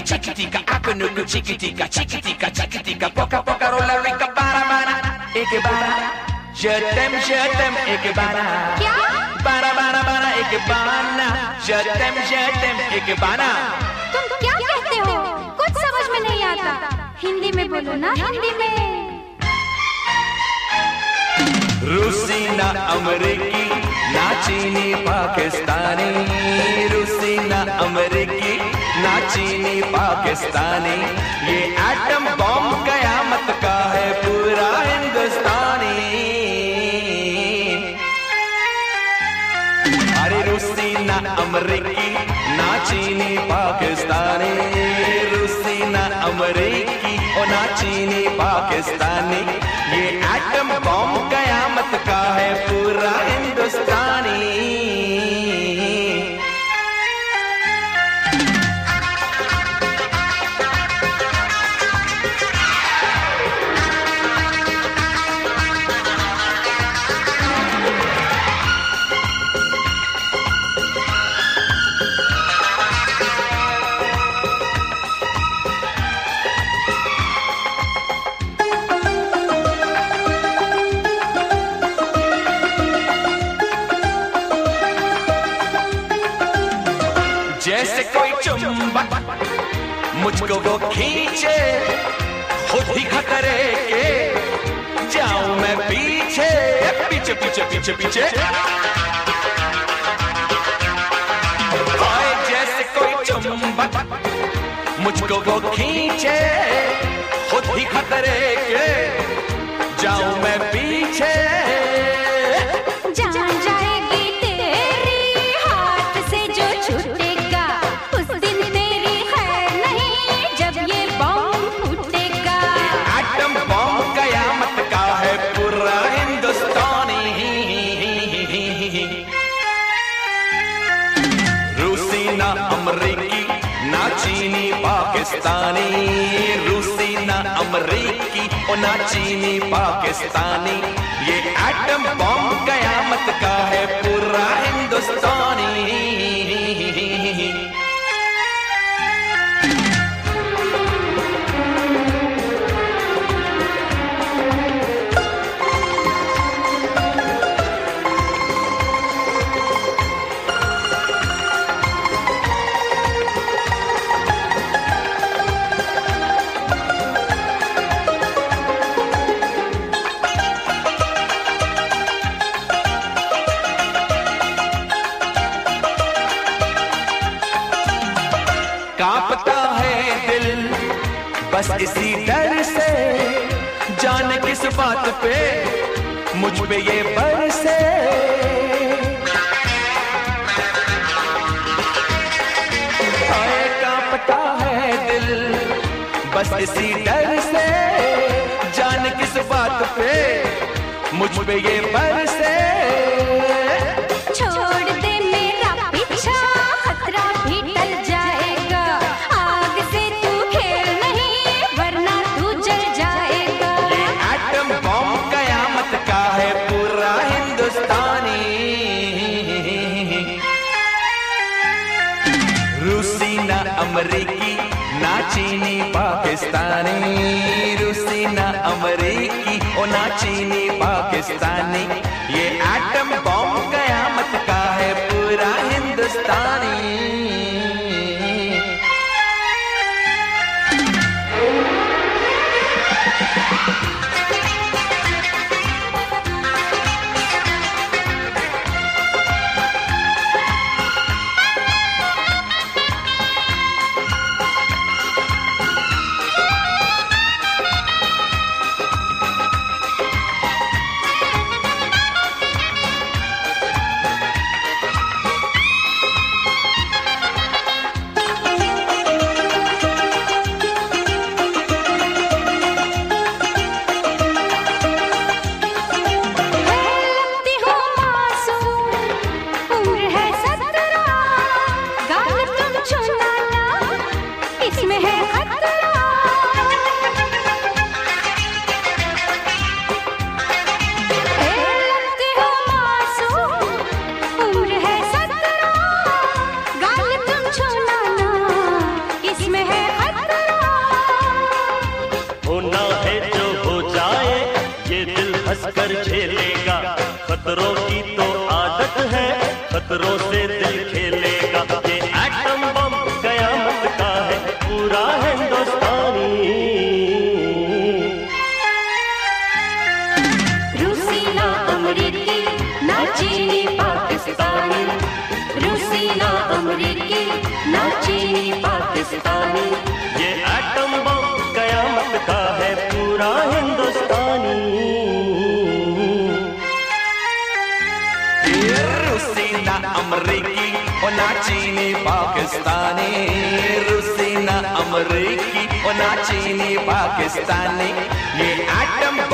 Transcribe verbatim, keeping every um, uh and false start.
chiquitica, akunuku chiquitica, chiquitica, chiquitica, poca poca rolla rica bara bara, एक बारा, je t'aime, je t'aime, एक बारा, क्या? बारा बारा बारा एक बाना, je t'aime, je t'aime, एक बाना। तुम क्या कहते हो? कुछ समझ में नहीं आता। हिंदी में बोलो ना, हिंदी में। रूसी ना अमेरिकी, ना चीनी पाकिस्तानी, रूसी ना अमेरिकी, ना चीनी पाकिस्तानी, ये एटम बॉम्ब कयामत का है पूरा हिंदुस्तानी। अरे रूसी ना अमेरिकी, ना चीनी पाकिस्तानी, रूसी ना अमेरिकी और ना चीनी पाकिस्तानी, ये एटम बॉम्ब कयामत का है पूरा हिंदुस्तानी। जैसे कोई चुंबक मुझको वो खींचे, खुद ही खतरे के जाऊं मैं पीछे पीछे पीछे पीछे पीछे। हाय जैसे कोई चुंबक मुझको वो खींचे, खुद ही खतरे के जाऊं मैं पीछे। अमरीकी ना चीनी पाकिस्तानी, रूसी ना अमरीकी और ना चीनी पाकिस्तानी, ये एटम बॉम्ब कयामत का है पूरा हिंदुस्तानी। कांपता है दिल बस इसी डर से, जाने किस बात पे मुझ पे ये बरसे। हाय कांपता है दिल बस इसी डर से, जाने किस बात पे मुझ पे ये बरसे। छोड़ दे मेरा पीछा, खतरा भी टल जाएगा, आग से तू खेल नहीं वरना तू जल जाएगा। ये एटम बॉम्ब कयामत का है पूरा हिंदुस्तानी। रूसी ना अमरीकी ना चीनी पाकिस्तानी, रूसी ना अमरीकी और ना चीनी पाकिस्तानी, ये एटम बॉम्ब कयामत का है पूरा हिंदुस्तानी। खतरों से दिल खेलेगा। ये एटम बम कयामत का है पूरा हिंदुस्तानी। रूसी ना अमरीकी ना चीनी पाकिस्तानी, रूसी ना अमरीकी ना चीनी पाकिस्तानी। ये एटम बम कयामत का है पूरा हिंदुस्तानी। रूसी ना अमरीकी और ना चीनी पाकिस्तानी, रूसी ना अमरीकी और ना चीनी पाकिस्तानी। ये एटम